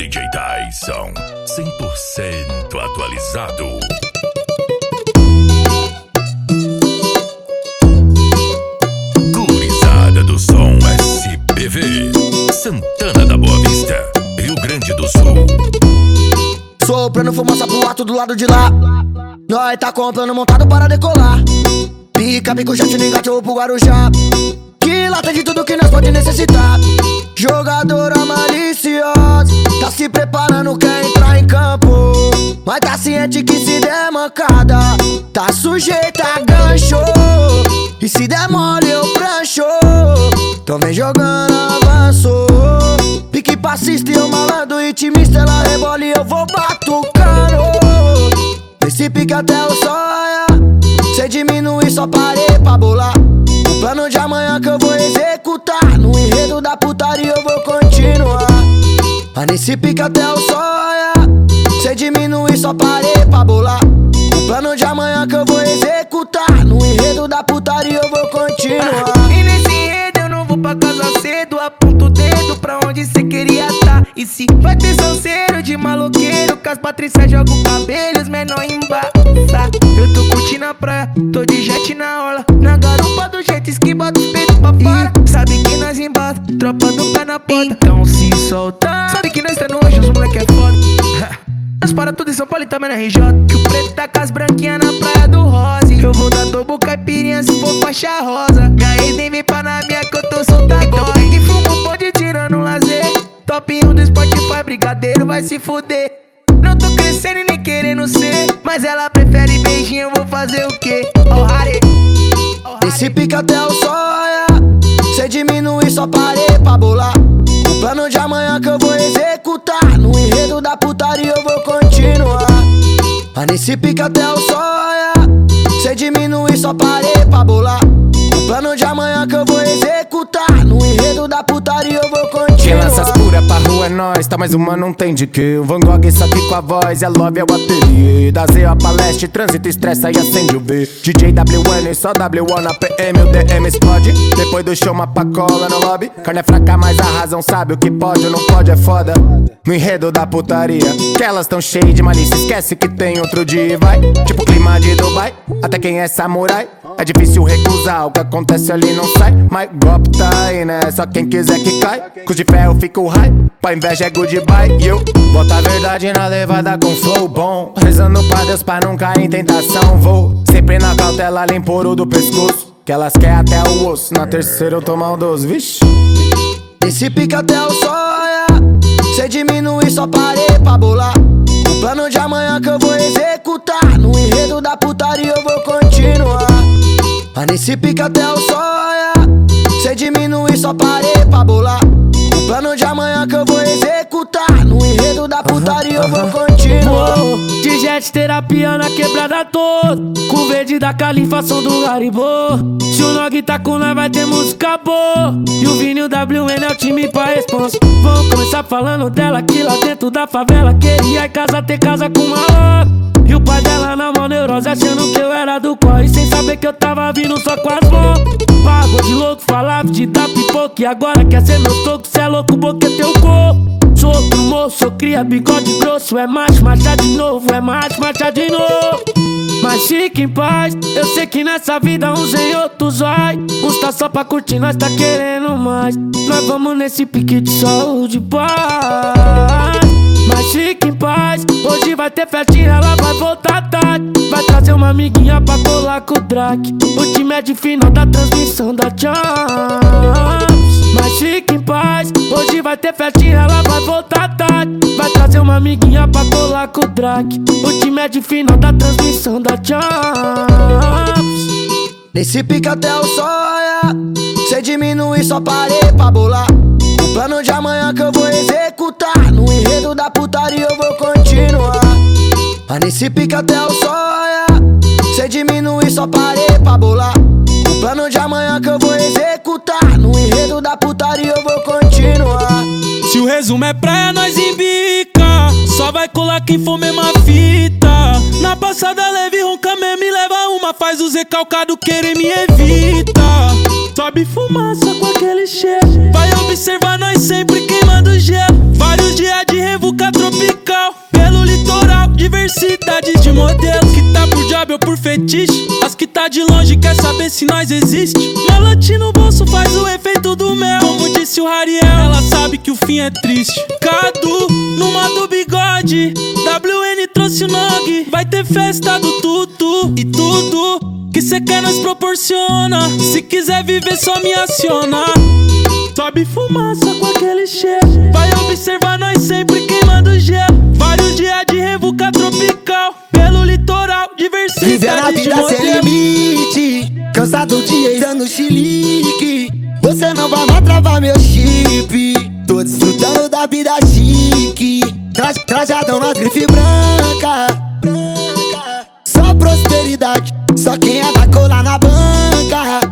DJ Tyson, 100% atualizado. Gurizada do som SPV, Santana da Boa Vista, Rio Grande do Sul. Soprando fumaça pro alto do lado de lá. Nós tá comprando montado para decolar. Pica, pico, jet, negativo pro Guarujá. Que lá tem de tudo que nós pode necessitar. Jogadora maliciosa, tá se preparando, quer entrar em campo. Mas tá ciente que se der mancada, tá sujeita a gancho. E se der mole eu prancho. Então vem jogando avanço. Pique passista e eu malandro, intimista, ela rebola e eu vou batucando. Nesse pique até o sonha. Cê diminui, só parei pra bolar. O plano de amanhã que eu vou executar. No enredo da putaria eu vou continuar. Mas nesse pique até o sonha. Cê diminui, só parei pra bolar. O plano de amanhã que eu vou executar. No enredo da putaria eu vou continuar. E nesse enredo eu não vou pra casa cedo. Aponto o dedo pra onde cê queria tá. E se vai ter salseiro de maloqueiro, que as Patrícia joga o cabelo, os menor embaça. Eu tô curtindo a praia, tô de jet na orla. Na garupa do jet ski, bota os peitos pra fora. Sabe que nós embata, tropa do pé na porta. Então se soltar, sabe que nós tá no hoje, os moleque é foda. Nós para tudo em São Paulo e também na RJ. Que o preto tá com as branquinhas na praia do Rose. Eu vou dar tobo caipirinha se for faixa rosa. Minha ex nem vem pra na minha que eu tô soltado. Então que fuma um pode tirando lazer. Top 1 do Spotify, brigadeiro vai se fuder. Não tô crescendo e nem querendo ser, mas ela prefere beijinho, eu vou fazer o quê? Oh, Harry. Nesse pique até o sonha. Cê diminui, só parei pra bolar. O plano de amanhã que eu vou executar. No enredo da putaria eu vou continuar. Mas nesse pique até o sonha. Cê diminui, só parei pra bolar. O plano de amanhã que eu vou executar. No enredo da putaria eu vou continuar. Quem lança as pura pra rua é nós, tá, mas uma não tem de que. O Van Gogh só aqui com a voz, é love, é o ateliê. Da Z a palestra, trânsito, estressa e acende o V. DJ WN, só W1 na PM, o DM explode. Depois do show uma pacola no lobby. Carne é fraca, mas a razão sabe o que pode ou não pode, é foda. No enredo da putaria, que elas tão cheias de malícia, esquece que tem outro dia e vai. Tipo clima de Dubai, até quem é samurai. É difícil recusar, o que acontece ali não sai. Mas golpe tá aí, né? Só quem quiser que cai. Com de ferro fica o high, pra inveja é goodbye. E eu boto a verdade na levada com flow bom. Rezando pra Deus pra não cair em tentação. Vou sempre na cautela, limpo ouro do pescoço. Que elas querem até o osso, na terceira eu tô maldoso, vixe. Nesse pique até o sonha. Cê diminui, só parei pra bolar. O plano de amanhã que eu vou executar. No enredo da putaria eu vou continuar. Mas nesse pique até o sonha. Cê diminui, só parei pra bolar. O plano de amanhã que eu vou executar. No enredo da putaria eu vou continuar. De jet terapia na quebrada toda. Com verde da califa, som do Haribo. Se o Nog tá com nós vai ter música boa. E o Vini e o WN é o time pra responsa. Vamos começar falando dela que lá dentro da favela queria em casa ter casa com uma louca. E o pai dela na mão neurose, achando que eu era do corre, sem saber que eu tava vindo só com as mãos. Pagou de louco, falava de dar pipoca. E agora quer ser meu toco, cê é louco, boqueteu o corpo. Sou outro moço, sou cria, bigode grosso. É macho, marcha de novo, é macho, marcha de novo. Mas fique em paz, eu sei que nessa vida uns em outros vai. Uns tá só pra curtir, nós tá querendo mais. Nós vamos nesse pique de saúde e paz. Mas fique em paz, hoje vai ter festinha, ela vai voltar tarde. Vai trazer uma amiguinha pra colar com o Drake. O time é de final da transmissão da Champs. Mas fique em paz, hoje vai ter festinha, ela vai voltar tarde. Vai trazer uma amiguinha pra colar com o Drake. O time é de final da transmissão da Champs. Nesse pique até o sonha. Cê diminui, só parei pra bolar. O plano de amanhã que eu vou executar. No enredo da putaria eu vou continuar. Mas nesse pique até o sonha. Cê diminui, só parei pra bolar. O plano de amanhã que eu vou executar. No enredo da putaria eu vou continuar. Se o resumo é praia, nós embica. Só vai colar quem for mesma fita. Na passada leve, ronca mesmo e leva uma. Faz os recalcados querer me evita. Sobe fumaça com aquele cheiro. Vai observar nós sempre queimando gelo. Vários dias de revuca sabe ou por fetiche. As que tá de longe quer saber se nós existe. Melote no bolso faz o efeito do mel. Como disse o Rariel, ela sabe que o fim é triste. Cadu, no modo bigode, WN trouxe o Nog. Vai ter festa do Tutu e tudo que cê quer nós proporciona. Se quiser viver só me aciona. Sobe fumaça com aquele cheiro. Vai observar nós sempre queimando gelo. Vários dias de revuca tropical pelo litoral, diversidade. Viver a vida sem limite, cansado de ir dando chilique. Você não vai mais travar meu chip. Tô desfrutando da vida chique. Trajadão na grife branca. Só prosperidade, só quem é da cola na banca.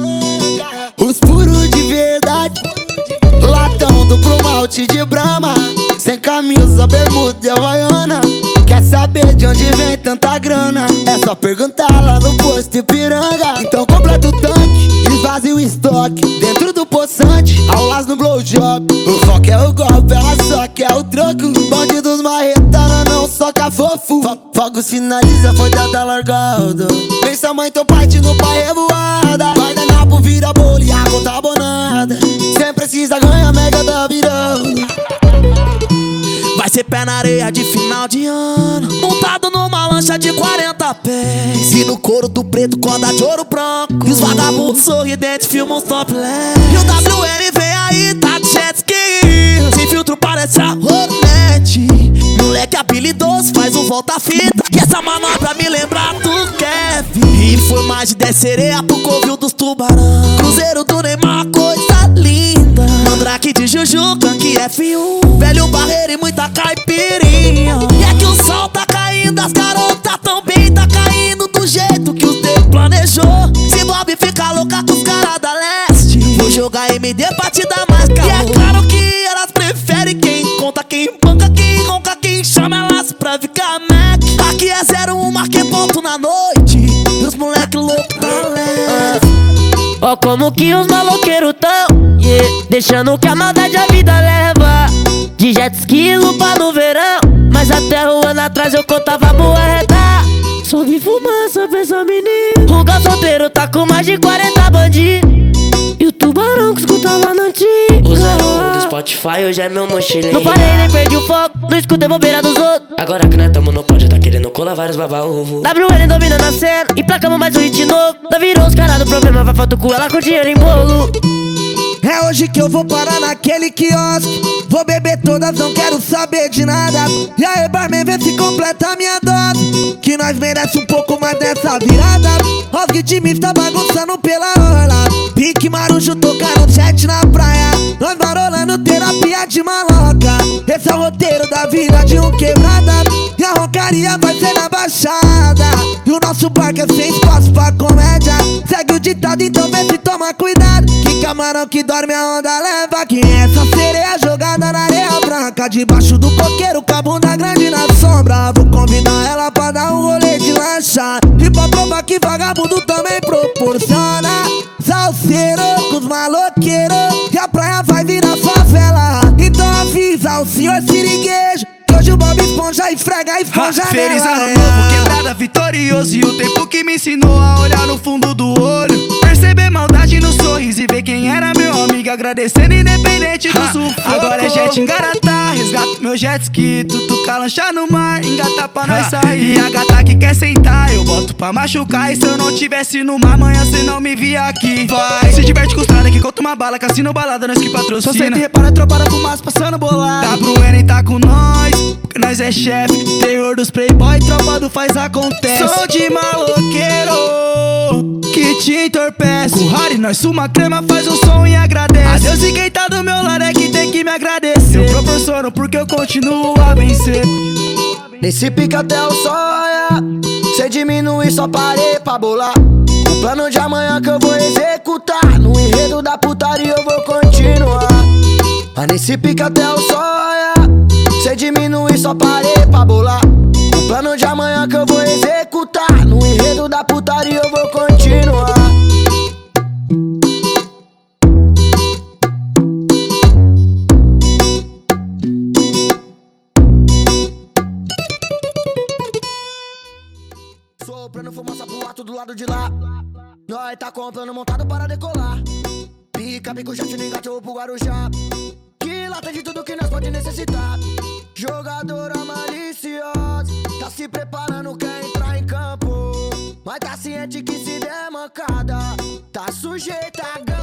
Os puros de verdade, latão duplo malte de Brahma. Sem camisa, bermuda e havaiana. Quer saber de onde vem tanta grana? É só perguntar lá no posto Ipiranga. Então completa o tanque, esvazia o estoque dentro do poçante, aulas no blowjob. O foco é o golpe, ela só quer o troco. Bonde dos marretanos não soca fofo. Fogo sinaliza, foi dada largada. Pensa mãe, teu parte no pai revoada. Guardanapo vira bolo e a conta abonada. Cê precisa ganhar mega da virada. Vai ser pé na areia de final de ano, montado numa lancha de 40 pés. E no couro do preto, corda de ouro branco. E os vagabundos sorridentes filmam os topless. E o WN vem aí, tá de jet ski. Sem filtro parece a Hornet. Moleque habilidoso, faz um volta-fita. E essa manobra me lembra do Kevin. E foi mais de 10 sereia pro covil dos tubarão. Cruzeiro do Neymar, coisa linda. Mandrake de Jujuca, que F1. Velho barreiro e muita caipirinha. E é que o sol tá caindo, as garotas também tá caindo do jeito que o tempo planejou. Se Bob fica louca com os caras da leste, vou jogar MD pra te dar mais calor. E é claro que elas preferem quem conta, quem banca, quem ronca, quem chama elas pra ficar Mac. Aqui é 01, marquei ponto na noite. E os moleque louco tá leve. Ó como que os maloqueiros tão, yeah, deixando que a maldade a vida leva. De jet ski, lupa no verão, mas até um ano atrás eu contava moeda. Só vi fumaça pra essa menina. O gal solteiro tá com mais de 40 bandidos. E o tubarão que escutava na antiga. O 01 do Spotify hoje é meu mochileiro. Não parei nem perdi o foco, não escutei bobeira dos outros. Agora que nós tamo no pódio, tá querendo colar vários baba-ovo. WN dominando a cena, emplacamos mais um hit novo. Nós virou os caras do problema, vai falta o cu, ela com dinheiro em bolo. É hoje que eu vou parar naquele quiosque. Vou beber todas, não quero saber de nada. E aí, barman, vê se completa a minha dose, que nós merece um pouco mais dessa virada. Os ritmos tá bagunçando pela orla. Pique marujo tocando jet na praia. Nós marolando terapia de maloca. Esse é o roteiro da vida de um quebrada. E a roncaria vai ser na baixada. E o nosso barco é sem espaço pra comédia. Segue o ditado, então vê se toma cuidado. Que camarão que dorme a onda leva. Que essa sereia jogada na areia branca, debaixo do coqueiro com a bunda grande na sombra. Vou convidar ela pra dar um rolê de lancha. E pra provar que vagabundo também proporciona. Salseiro com os maloqueiros, e a praia vai virar favela. Então avisa o senhor siriguejo, que hoje o Bob Esponja esfrega Feliz nela. ano novo, quebrada, vitorioso. E o tempo que me ensinou a olhar no fundo do olho, perceber maldade no sorriso e ver quem era meu amigo, agradecendo independente do sufoco. Agora é jet engaratá, resgato meu jet ski, tutuca lancha no mar, engata pra nós sair. E a gata que quer sentar, eu boto pra machucar. E se eu não tivesse no mar, amanhã cê não me via aqui. Vai, se diverte com os trada que conta uma bala, cassino balada, nós que patrocina. Só senta e repara a tropa da fumaça passando bolado. WN tá com nós, porque nós é chefe. Terror dos playboy, tropa do faz acontece. Sou de maloqueiro que te entorpece. Com Harry nós suma crema, faz um som e agradece. A Deus e quem tá do meu lado é que tem que me agradecer. Eu proporciono porque eu continuo a vencer. Nesse pique até o sol raiar, cê diminui, só parei pra bolar. O plano de amanhã que eu vou executar, no enredo da putaria eu vou continuar. Mas nesse pique até o sol raiar, cê diminui, só parei pra bolar. O plano de amanhã que eu vou executar, no enredo da putaria eu vou continuar. Soprando fumaça pro alto do lado de lá. Nós tá comprando montado para decolar. Pica, pico, jet, engate pro Guarujá. Que lá tem de tudo que nós pode necessitar. Jogadora maliciosa, tá se preparando, quer entrar em campo. Mas tá ciente que se der mancada, tá sujeita a